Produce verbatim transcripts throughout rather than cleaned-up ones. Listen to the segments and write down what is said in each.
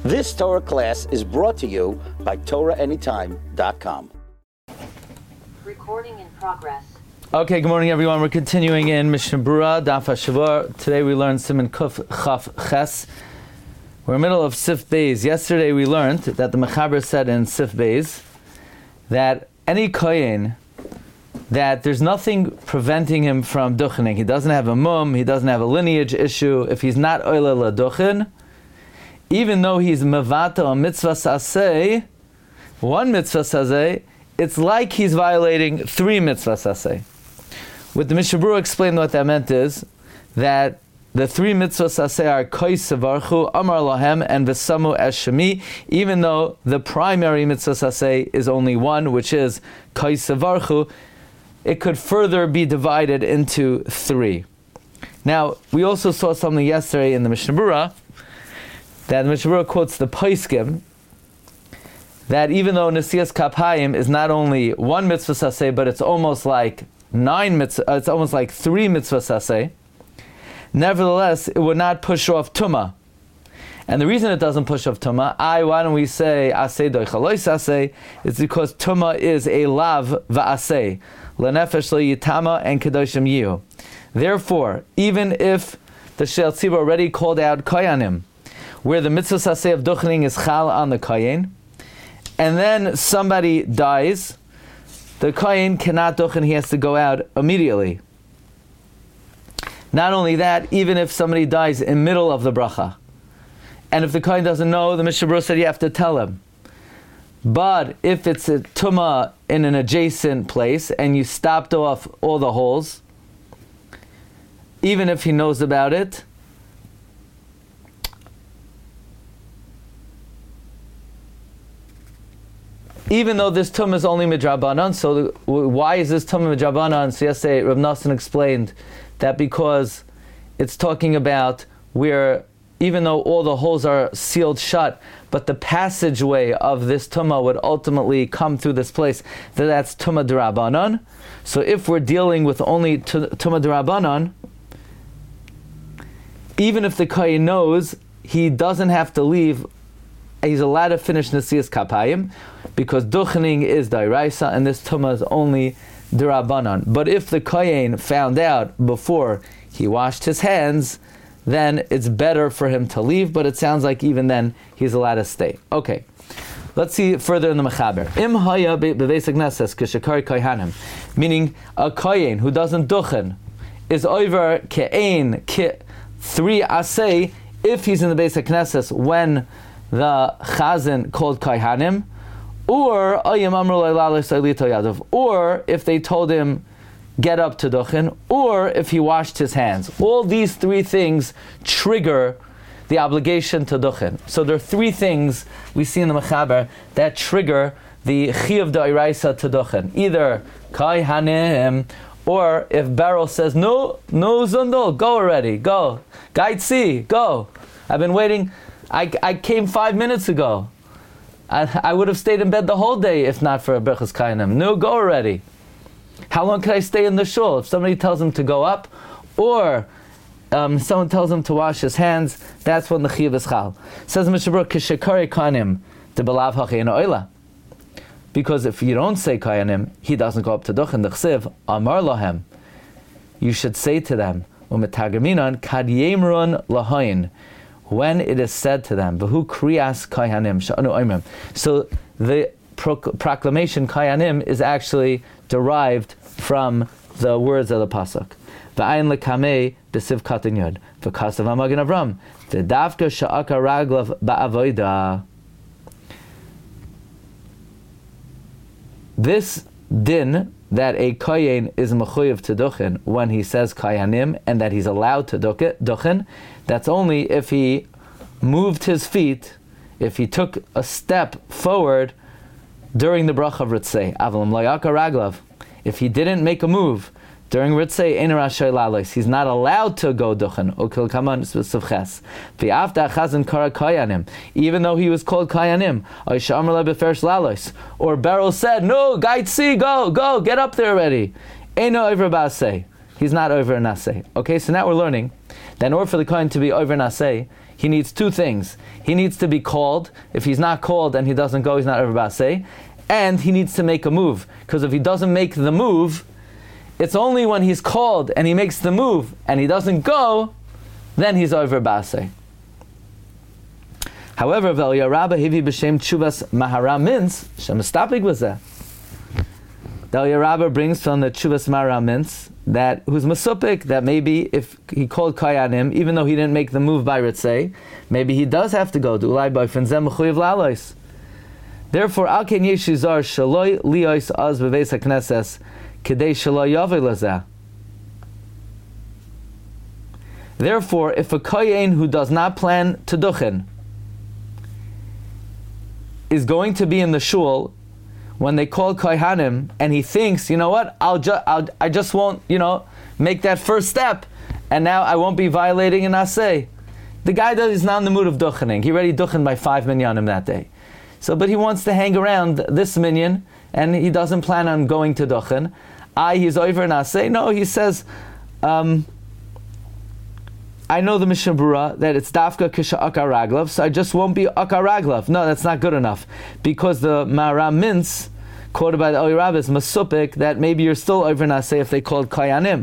This Torah class is brought to you by Torah Anytime dot com. Recording in progress. Okay, good morning everyone. We're continuing in Mishnah Berurah, Daf HaShavua. Today we learned Siman Kuf Chaf Ches. We're in the middle of Sif Beis. Yesterday we learned that the Mechaber said in Sif Beis that any Kohen, that there's nothing preventing him from duchening. He doesn't have a mum, he doesn't have a lineage issue. If he's not oile la duchen, even though he's mevata a mitzvah saseh, one mitzvah saseh, it's like he's violating three mitzvah saseh. What the Mishnah Berurah explained what that meant is that the three mitzvah saseh are kois sevarchu, amar lahem, and v'samu es shemi, even though the primary mitzvah saseh is only one, which is kois sevarchu, it could further be divided into three. Now, we also saw something yesterday in the Mishnah Berurah, that the Mishnah Berurah quotes the Poskim, that even though Nesias Kapayim is not only one mitzvah saseh, but it's almost like nine mitzvah, uh, it's almost like three mitzvah saseh, nevertheless, it would not push off Tumah. And the reason it doesn't push off Tumah, I, why don't we say Aseh doichalois aseh, it's because Tumah is a lav va'aseh, lenefesh le'yitama and kedoshim yihu. Therefore, even if the Shel Tzibur already called out Koyanim, where the mitzvah saseh of duchening is chal on the kohen, and then somebody dies, the kohen cannot duchen, he has to go out immediately. Not only that, even if somebody dies in middle of the bracha, and if the kohen doesn't know, the Mishnah Berurah said you have to tell him. But if it's a tumah in an adjacent place, and you stopped off all the holes, even if he knows about it, even though this tumah is only midrabanan, so the, why is this tumah midrabanan? So yesterday Rav Nosson explained that because it's talking about where, even though all the holes are sealed shut, but the passageway of this tumah would ultimately come through this place, that that's tumah d'Rabbanan. So if we're dealing with only tumah d'Rabbanan, even if the kohen knows, he doesn't have to leave. He's allowed to finish Nesias Kapayim, because duchening is d'oraisa, and this tumah is only d'Rabbanan. But if the kohen found out before he washed his hands, then it's better for him to leave, but it sounds like even then he's allowed to stay. Okay, let's see further in the Mechaber. Im haya bebeis hakneses k'shekar kohanim, meaning a kohen who doesn't duchen is over ke'ein ke three asay if he's in the Beis HaKnesses when the chazan called kohanim, or or if they told him get up to duchen, or if he washed his hands. All these three things trigger the obligation to duchen. So there are three things we see in the Mechaber that trigger the chiyuv d'oraisa to duchen. Either kohanim, or if Beryl says, no, no zundul, go already, go. Gaitzi, go. I've been waiting, I, I came five minutes ago. I, I would have stayed in bed the whole day if not for a Berchus Kainim. No, go already. How long can I stay in the shul? If somebody tells him to go up, or um, someone tells him to wash his hands, that's when the chiyuv is chal. Says Mishnah Berurah, K'shekari Kainim, de belav hachein oila. Because if you don't say Kayanim, he doesn't go up to Duchen. The Chsiv, Amar Lahem, you should say to them, Umetagaminan, Kad Yemrun Lahain, when it is said to them, V'hu Kriyas Kayanim, Sha'anu Oimim. So the proc- proclamation Kayanim is actually derived from the words of the Pasuk. V'ayin Lekamei, B'siv Katan Yod, V'kasav Amagan Avram, V'davka Sha'aka Raglav Ba'avoida. This din that a kohen is mechuyev to duchen when he says kayanim, and that he's allowed to duchen, that's only if he moved his feet, if he took a step forward during the bracha of Ritzei. Avalim layaka raglav. If he didn't make a move during Ritzei, ein rashay lalos, he's not allowed to go duchen. Okil kaman sivches. V'afta chazan kara kayanim, even though he was called kayanim. Oisha amar le beferish lalos. Or Beryl said, no, gaitzi, go, go, get up there already. Eino over basei. He's not over nasei. Okay, so now we're learning that in order for the kohen to be over nasei, he needs two things. He needs to be called. If he's not called and he doesn't go, he's not over ba'aseh. And he needs to make a move. Because if he doesn't make the move, it's only when he's called and he makes the move and he doesn't go, then he's over ba'aseh. However, Ve'el Rabba hivi b'shem tshuvas mahara mintz, shemestapik b'zeh. Ve'el Rabba brings from the tshuvas mahara mintz that who's masupik, that maybe if he called kayanim, even though he didn't make the move by ritzei, maybe he does have to go. Ulai b'ofen zeh mechuyev la'alois. Therefore, al ken yeshizar shaloi liois az beveis hakneses kedei shaloi yavei lazeh. Therefore, if a kohen who does not plan to duchen is going to be in the shul when they call kohanim, and he thinks, you know what, I'll just, I'll, I just won't, you know, make that first step, and now I won't be violating an aseh. The guy does is not in the mood of duchening. He already duchened by five minyanim that day. So, but he wants to hang around this minyan, and he doesn't plan on going to duchen. I, he's over an aseh. No, he says, um, I know the Mishnah Berurah that it's dafka kisha akar raglav, so I just won't be akar raglav. No, that's not good enough, because the Mara Mintz, quoted by the Oyer Rabba, is masupik, that maybe you're still over naseh if they called kayanim.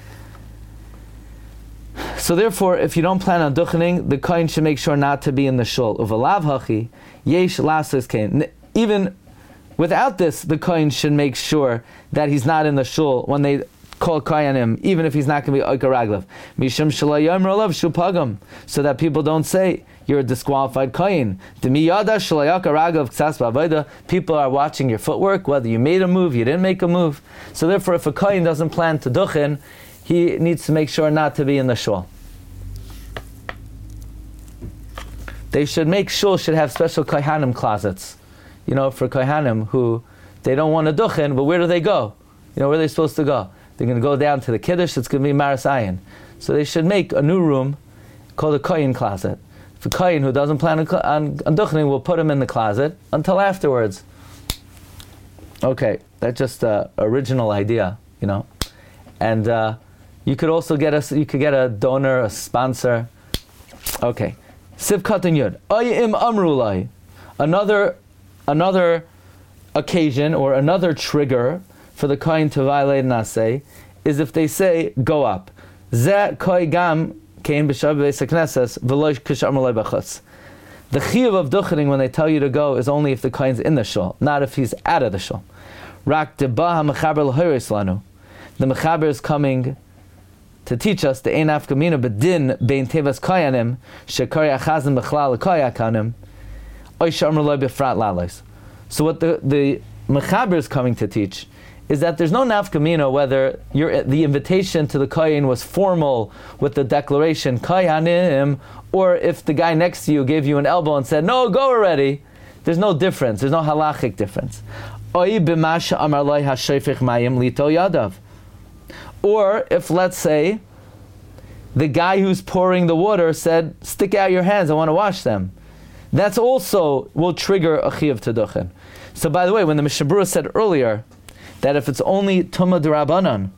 So therefore, if you don't plan on duchening, the kohen should make sure not to be in the shul. Uvalav hachi yesh lasses kain. Even without this, the kohen should make sure that he's not in the shul when they call kayanim, even if he's not going to be akar raglav. Mishum shalayom rolav shupagam, so that people don't say you're a disqualified kohen. Demiyada shalayakar raglav ksas ba'avoda. People are watching your footwork, whether you made a move, you didn't make a move. So therefore, if a kohen doesn't plan to duchen, he needs to make sure not to be in the shul. They should make shul should have special kohanim closets, you know, for kohanim who they don't want to duchen, but where do they go? You know, where are they supposed to go? They're going to go down to the Kiddush, it's going to be Maras Ayin. So they should make a new room called a Kohen closet. If a Kohen who doesn't plan on, on, on duchening, will put him in the closet until afterwards. Okay, that's just an original idea, you know. And uh, you could also get a, you could get a donor, a sponsor. Okay. Siv Katan Yud. Oyim Amrulai. Another, another occasion or another trigger for the kohen to violate an aseh is if they say, go up. Zeh koi gam kein b'shav b'beis hakneses v'lo k'shamar lo b'chutz. The chiyuv of duchening when they tell you to go is only if the kohen's in the shul, not if he's out of the shul. Rak deba ha-mechaber l'hoyres lanu. The mechaber is coming to teach us the ein afkamina b'din bein tevas koyanim shekari achazim b'chlal l'koyakanim oy shamar lo b'frat lalos. So what the, the mechaber is coming to teach is that there's no nafkamina whether your, the invitation to the kohen was formal with the declaration koyanim, or if the guy next to you gave you an elbow and said, no, go already. There's no difference. There's no halachic difference. Or if, let's say, the guy who's pouring the water said, stick out your hands, I want to wash them. That's also will trigger a chiyuv to duchen. So by the way, when the Mishnah Berurah said earlier that if it's only Tumah D'Rabbanan,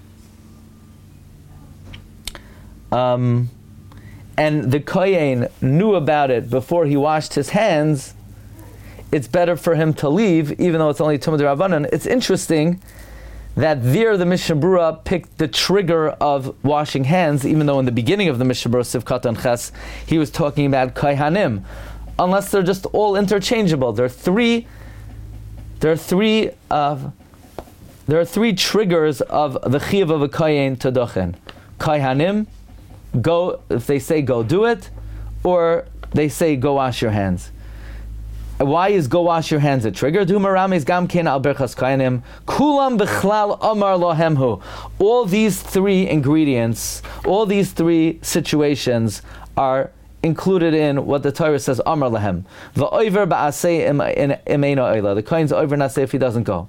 um, and the kohen knew about it before he washed his hands, it's better for him to leave, even though it's only Tumah D'Rabbanan. It's interesting that there the Mishnah Berurah picked the trigger of washing hands, even though in the beginning of the Mishnah Berurah, Sivkat and Ches, he was talking about kohanim, unless they're just all interchangeable. There are three, there are three, uh, there are three triggers of the chiyuv of a kohen to duchen. Kohanim, go, if they say go do it, or they say go wash your hands. Why is go wash your hands a trigger? All these three ingredients, all these three situations are included in what the Torah says, Amar Lahem. The kohen's over naseh if he doesn't go.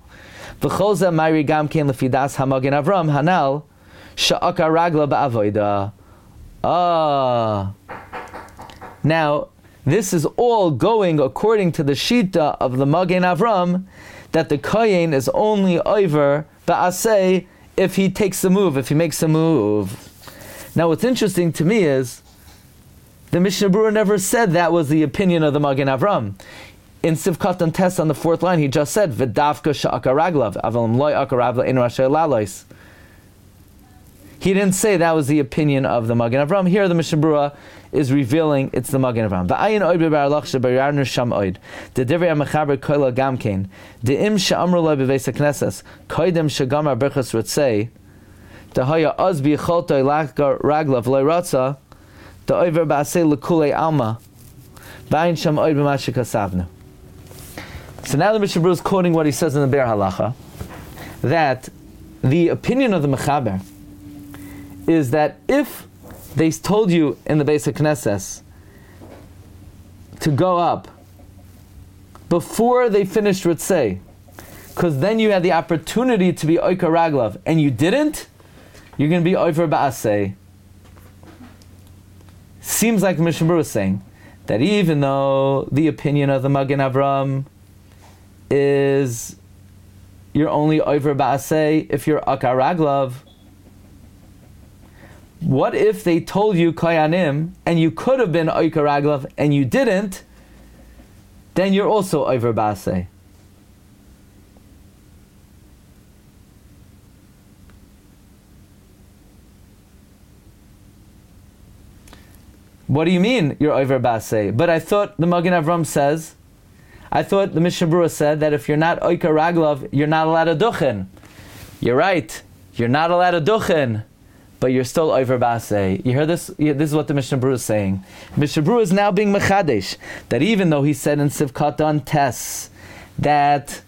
Ah. Now, this is all going according to the shita of the Magen Avram, that the kohen is only over ba'aseh if he takes a move, if he makes a move. Now, what's interesting to me is the Mishnah Berurah never said that was the opinion of the Magen Avram. In Sivkat and Test on the fourth line, he just said, V'davka sha'aka raglav, avalim loy aka raglav in rashay lalois. He didn't say that was the opinion of the Magen Avram. Here the Mishnah Berurah is revealing it's the Magen Avram. V'ayin oid b'baralach she'bayarner sham oid. The divrei ha'mechaber koila gamkein. The im she'amru loy b'veis ha'knesses. Koidem she'gamar berchas rotzei. The haya oz b'yicholtoi lakar raglav loy ratza. The oiver ba'asei l'kulei alma. V'ayin sham oid b'mashe kasavnu. So now the Mishnah Berurah is quoting what he says in the Be'er Halacha, that the opinion of the Mechaber is that if they told you in the Beis HaKnesses to go up before they finished Ritzei, because then you had the opportunity to be Oikar Raglav, and you didn't, you're going to be Oiver Ba'asei. Seems like the Mishnah Berurah is saying that even though the opinion of the Magen Avram is you're only over ba'asei if you're akar raglav, what if they told you kayanim and you could have been akar raglav and you didn't? Then you're also over ba'asei. What do you mean you're over ba'asei? But I thought the Magen Avram says, I thought the Mishnah Berurah said that if you're not Oikar Raglav, you're not allowed to duchen. You're right. You're not allowed to duchen, but you're still Oiver Basei. You hear this? This is what the Mishnah Berurah is saying. Mishnah Berurah is now being mechadesh, that even though he said in Sivkatan Tes that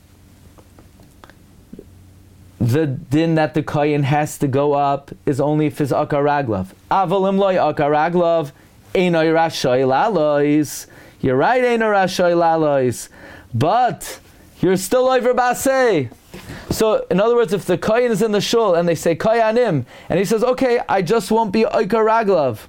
the din that the kohen has to go up is only if it's Akar Raglav. Avalim loy Akar Raglav, Einoy Rashoy Lalois. You're right, Ein Rashoy Lalois, but you're still over Basei. So, in other words, if the kohen is in the shul and they say Koyanim, and he says, okay, I just won't be Oikar Raglav,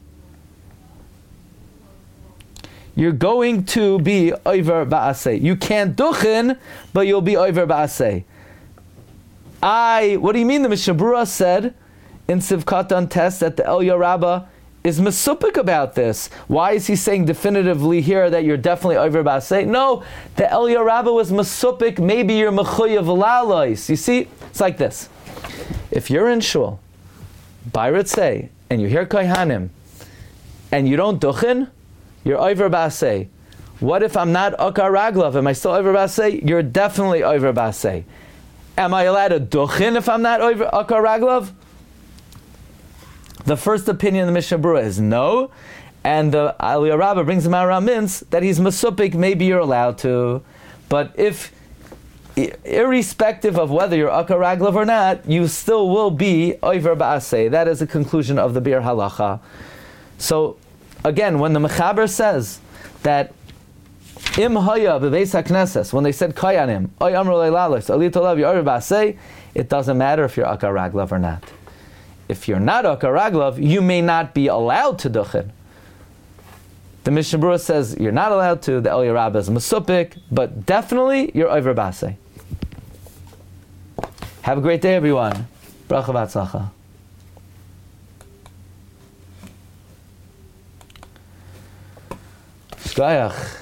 you're going to be over Basei. You can't duchen, but you'll be over Basei. I, what do you mean? The Mishnah Berurah said in Sivkatan Tes that the Elya Rabbah is mesupik about this. Why is he saying definitively here that you're definitely over Basei? No, the Elya Rabbah was mesupik, maybe you're mechuyev lalois. You see, it's like this. If you're in shul, by Ritzei, and you hear kohanim, and you don't duchen, you're over Basei. What if I'm not akar raglav? Am I still over Basei? You're definitely over Basei. Am I allowed to duchen if I'm not over akar raglav? The first opinion of the Mishnah Berurah is no, and the Elya Rabbah brings him out Ramins that he's mesupik, maybe you're allowed to, but if, irrespective of whether you're akar raglav or not, you still will be over ba'asei. That is the conclusion of the Be'er Halacha. So, again, when the Mechaber says that im haya b'beis haknesses, when they said kayanim, oy amru leilalos, ali tolav you're over ba'asei, it doesn't matter if you're akar raglav or not. If you're not Akar Raglav, you may not be allowed to duchen. The Mishnah Berurah says you're not allowed to, the Elya Rabbah is mesupik, but definitely you're over Basei. Have a great day, everyone. Bracha v'atzlacha. Shkoyach.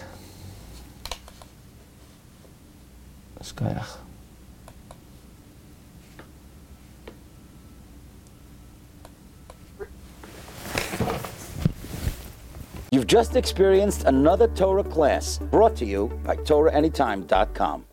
Shkoyach. You've just experienced another Torah class brought to you by Torah Anytime dot com.